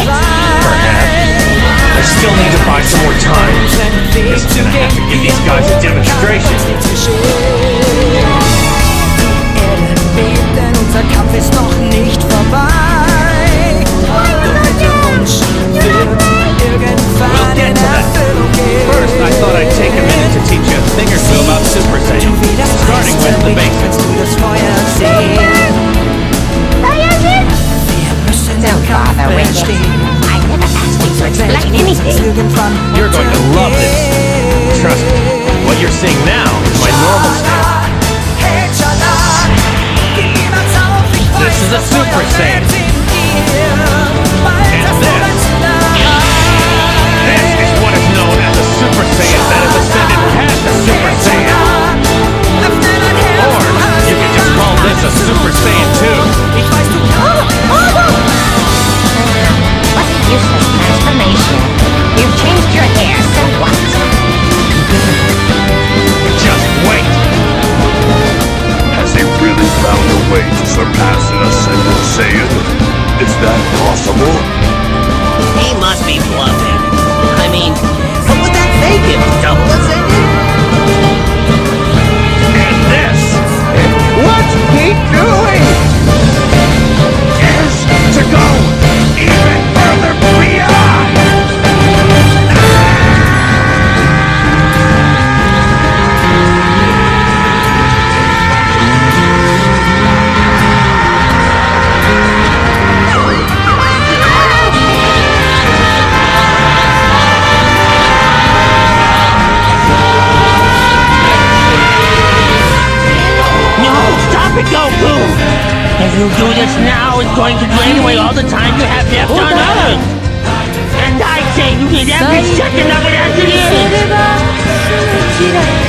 I still need to buy some more time. Guess I'm gonna have to give these guys a demonstration. Unser Kampf ist noch nicht vorbei. Unser Wunsch wird irgendwann in Erfüllung gehen. First, I thought I'd take a minute to teach you a thing or two about Super Saiyan, starting with the basics. Das Feuer sehen. Wir müssen den Kampf bestehen. I never asked you to explain anything. You're going to love this. Trust me, what you're seeing now is my normal state. This is a Super Saiyan. And this is what is known as a Super Saiyan that has ascended past a Super Saiyan. Or you can just call this a Super Saiyan 2. What a useless transformation. You've changed your hair, so what? Just wait. Has he really found a way to surpass an Ascended Saiyan? Is that possible? He must be bluffing. I mean, what would that make him? Double Ascended? And this What's he doing? is to go even further beyond. Goku! If you do this now, it's going to drain away all the time you have left on Earth! And I say you need every second of it as it is!